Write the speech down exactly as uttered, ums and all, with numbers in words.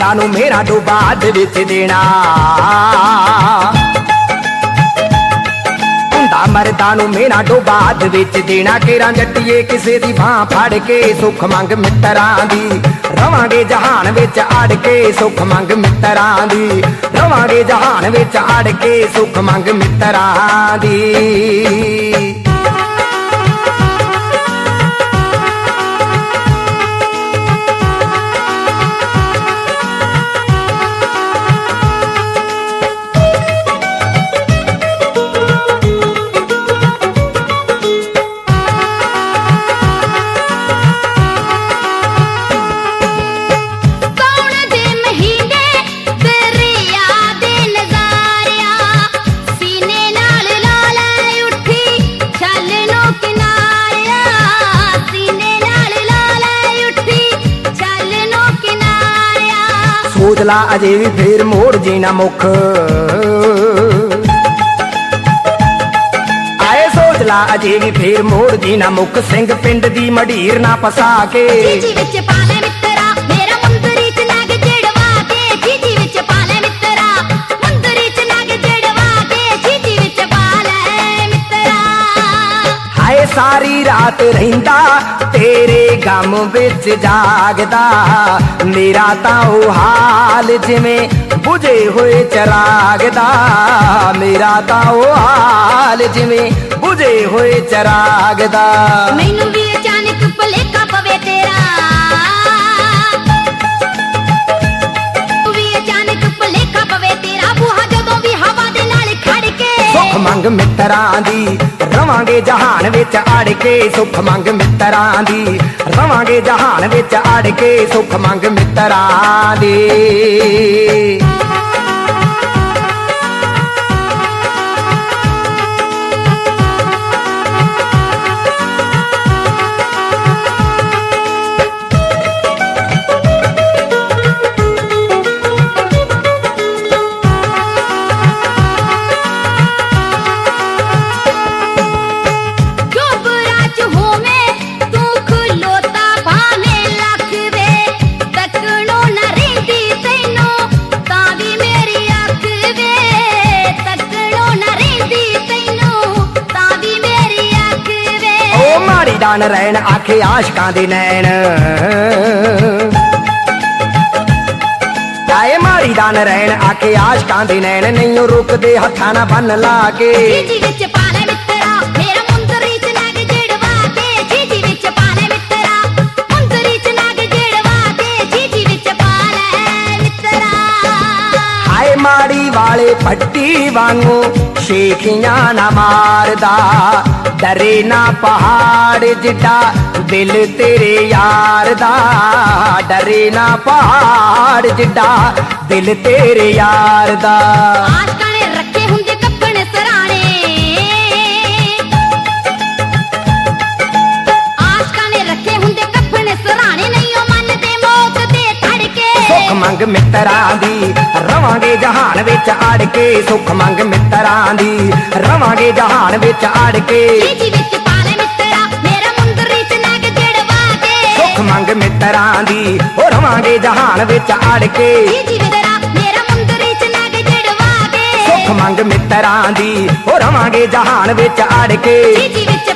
मर्दां नूं मेरा डोबा अध विच देना। मर्दां नूं मेरा डोबा अध विच देना। केरा जट्टीए किसे दी बांह फड़ के सुख मंग मित्तरां दी। रवांगे जहान विच अड़ के सुख मंग मित्तरां दी। रवांगे जहान विच अड़ के सुख मंग मित्तरां दी। सोचला अजे भी फिर मोड़ जीना मुख आए। सोचला अजे भी फिर मोड़ जीना मुख। सिंह पिंड दी मडीर ना पसा के चीची विच पा ले मित्तरा मेरा मुंदरी च नग जड़वा के। चीची विच पा ले मित्तरा मुंदरी च नग जड़वा के। चीची विच पा ले मित्तरा। हाय सारी रात रहिंदा तेरे गम विच जागदा। मेरा तां ओ हाल जिवें बुझे होए चराग दा। मेरा तां ओ हाल जिवें बुझे होए चराग दा। मैनू भी अचानक भुलेखा पवे तेरा। भी अचानक भुलेखा पवे तेरा। बूहा जदों भी हवा दे नाल खड़ के सुख मंग मित्तरां दी। रवांगे जहान विच अड़ के सुख मंग मित्तरां दी। रवांगे जहान विच अड़ के सुख मंग मित्तरां दी। दान रैन आखे आशकां दे नैन आए। मारी दान रैन आखे आशकां दे नैन। नहीं रुकदे हत्थां ना बन ला के। चीची विच पा ले मित्तरा मेरा मुंदरी च नग जड़वा के। चीची विच पा ले मित्तरा मुंदरी च नग जड़वा के। चीची विच पा ले मित्तरा। हाय माड़ी वाले पट्टी वांगू शेखियां ना मारदा। डरे ना पहाड़ जिड्डा दिल तेरे यार दा। डरे ना पहाड़ जिड्डा दिल तेरे यार दा। आशकां ने रखे हुंदे कप्पण सराणे। आशकां ने रखे हुंदे कप्पण सराणे। नहीं ओ मन दे मौत दे धड़के सुख मंग मित्तरां दी। रवांगे जहान विच अड़ के सुख मंग मित्तरां दी। रवांगे जहान विच अड़ के। चीची विच पा ले मित्तरा मेरा मुंदरी च नग जड़वा के। सुख मंग मित्तरां दी। ओ रवांगे जहान विच अड़ के। चीची विच मेरा मुंदरी च नग जड़वा के। सुख मंग मित्तरां दी। ओ रवांगे जहान विच अड़ के। चीची विच